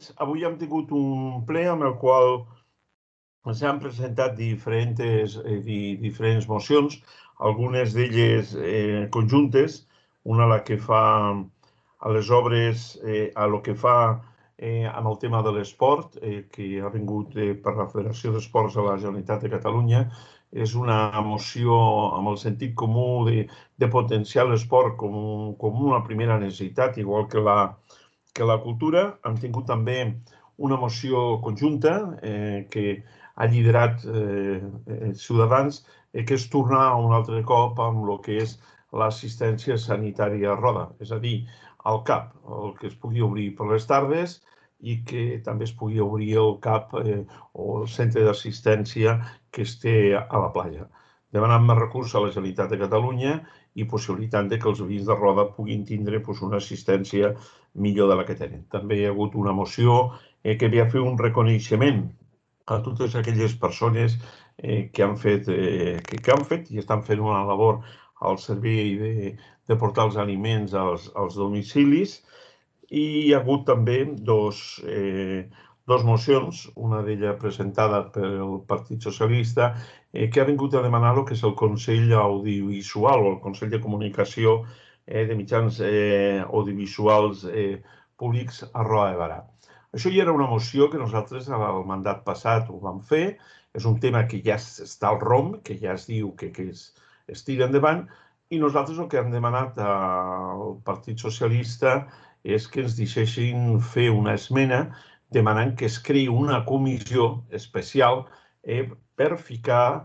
Avui hem tingut un ple amb el qual s'han presentat diferents mocions, algunes d'elles conjuntes, una la que fa a les obres, a lo que fa amb el tema de l'esport, que ha vingut per la Federació d'Esports de la Generalitat de Catalunya. És una moció amb el sentit comú de potenciar l'esport com una primera necessitat, igual que la cultura. Hem tingut també una moció conjunta que ha liderat Ciutadans, que és tornar un altre cop amb el que és l'assistència sanitària a Roda, és a dir, al CAP, el que es pugui obrir per les tardes i que també es pugui obrir el CAP o el centre d'assistència que esté a la platja. Demanant més recursos a la Generalitat de Catalunya i possibilitant que els veïns de Roda puguin tindre una assistència millor de la que tenen. També hi ha hagut una moció que ve a fer un reconeixement a totes aquelles persones que han fet i estan fent una labor al servei de portar els aliments als domicilis. I hi ha hagut també dos mocions, una d'elles presentada pel Partit Socialista, que ha vingut a demanar el que és el Consell Audiovisual o el Consell de Comunicació de Mitjans Audiovisuals Públics a Roda de Berà. Això ja era una moció que nosaltres al mandat passat ho vam fer. És un tema que ja està al ROM, que ja es diu que es tira endavant, i nosaltres el que hem demanat al Partit Socialista és que ens deixessin fer una esmena demanant que es creï una comissió especial per ficar,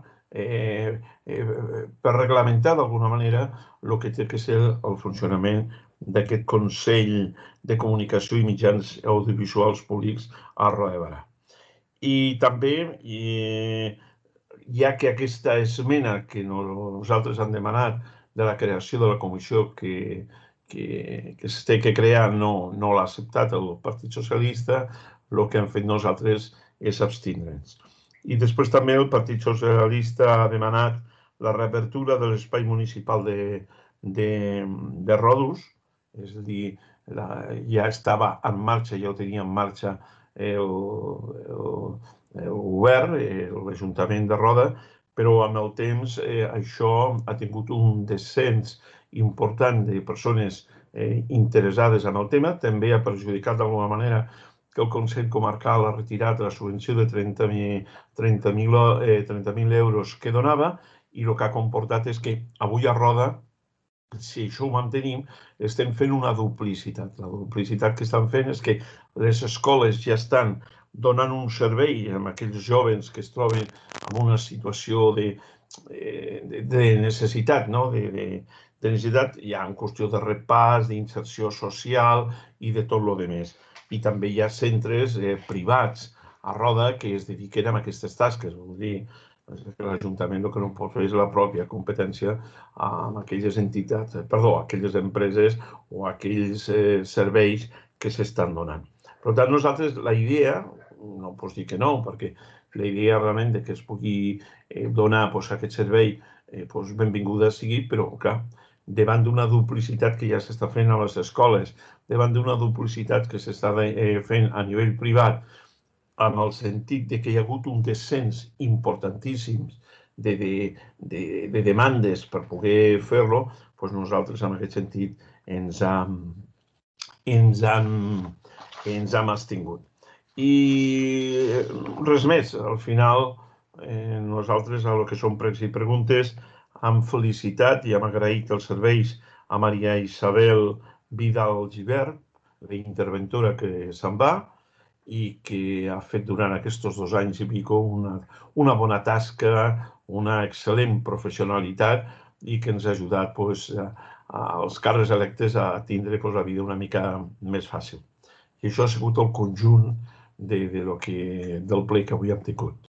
per reglamentar d'alguna manera el que té que ser el funcionament d'aquest Consell de Comunicació i Mitjans Audiovisuals Públics a Roda de Berà. I també, ja que aquesta esmena que nosaltres hem demanat de la creació de la comissió que s'ha de crear no l'ha acceptat el Partit Socialista, el que hem fet nosaltres és abstindre'ns. I després també el Partit Socialista ha demanat la reapertura de l'espai municipal de Rodus, és a dir, ja estava en marxa, ja ho tenia en marxa el govern, l'Ajuntament de Roda, però amb el temps això ha tingut un descens important de persones interessades en el tema. També ha perjudicat d'alguna manera que el Consell Comarcal ha retirat la subvenció de 30.000 euros que donava, i el que ha comportat és que avui a Roda, si això ho mantenim, estem fent una duplicitat. La duplicitat que estan fent és que les escoles ja estan donant un servei a aquells joves que es troben en una situació de necessitat, de necessitat ja en qüestió de repàs, d'inserció social i de tot el que més. I també hi ha centres privats a Roda que es dediquen a aquestes tasques, vol dir que l'Ajuntament el que no pot fer és la pròpia competència amb aquelles entitats, aquelles empreses o aquells serveis que s'estan donant. Per tant, nosaltres la idea, no pots dir que no, perquè la idea realment que es pugui donar aquest servei, benvinguda sigui, però clar, davant d'una duplicitat que ja s'està fent a les escoles, davant d'una duplicitat que s'està fent a nivell privat, amb el sentit que hi ha hagut un descens importantíssim de demandes per poder fer-lo, nosaltres en aquest sentit ens hem abstingut. I res més, al final nosaltres a lo que són pregs i preguntes hem felicitat i hem agraït els serveis a Maria Isabel Vidal Gibert, l'interventora que se'n va, i que ha fet durant aquests 2 anys i pico una bona tasca, una excel·lent professionalitat i que ens ha ajudat als càrrecs electes a tindre la vida una mica més fàcil. I això ha sigut el conjunt del ple que avui hem tingut.